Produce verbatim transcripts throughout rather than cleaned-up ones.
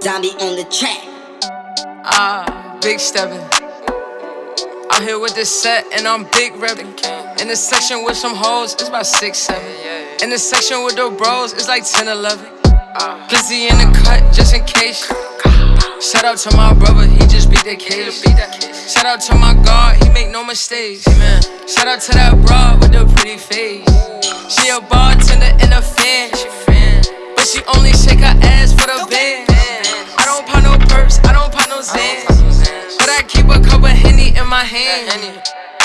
Zombie on the track. Ah, big steppin'. Out here with this set and I'm big reppin'. In the section with some hoes, it's about six, seven. In the section with the bros, it's like ten, eleven. Glizzy in the cut, just in case. Shout out to my brother, he just beat that case. Shout out to my God, he make no mistakes. Shout out to that broad with the pretty face. She a bartender in a fan, but she only shake her ass for the band. I don't pop no perks, I don't pop no Zans, but I keep a cup of Henny in my hand.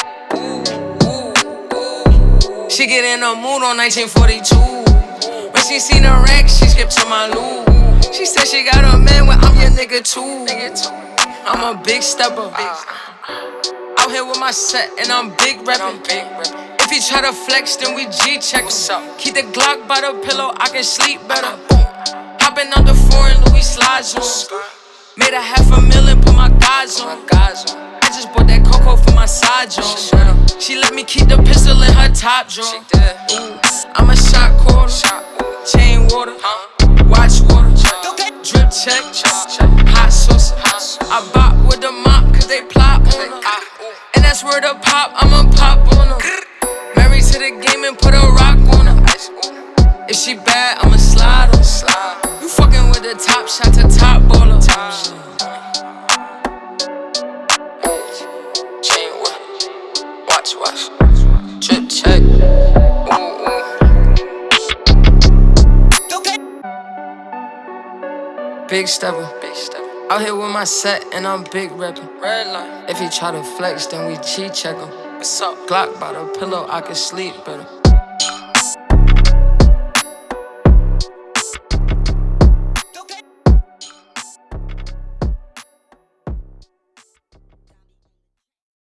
She get in a mood on nineteen forty-two. When she seen a rack, she skipped to my loot. She said she got a man, well I'm your nigga too. I'm a big stepper. Out here with my set and I'm big reppin'. If he try to flex, then we G-check him. Keep the Glock by the pillow, I can sleep better. Hopping out the foreign Louis slides on. Made a half a million, put my guys on. I just bought that Coco for my side joint. She let me keep the pistol in her top drawer. Ooh, I'm a shot caller, chain water, watch water, drip check, hot sauce. I bop with the mop cause they plot on her. And that's where the pop, I'ma pop on her. Married to the game and put a rock on her. If she bad, I'ma slide on her. You fucking with the top shot to top baller. Chain water, watch, watch, drip check. Ooh, ooh. Big stepper, big stepper. Out here with my set and I'm big reppin'. Red line. If he try to flex, then we G check him. What's up? Glock by the pillow, I can sleep better.